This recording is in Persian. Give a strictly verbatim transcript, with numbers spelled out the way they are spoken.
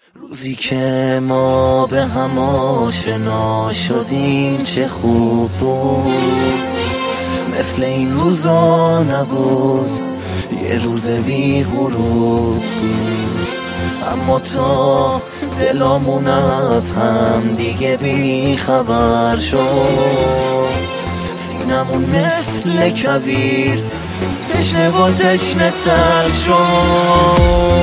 روزی که ما به هم آشنا شدیم چه خوب بود، مثل این روزا نبود، یه روز بی غروب بود. اما تا دلامون از هم دیگه بی خبر شد، سینمون مثل کویر تشنه و تشنه تر شد.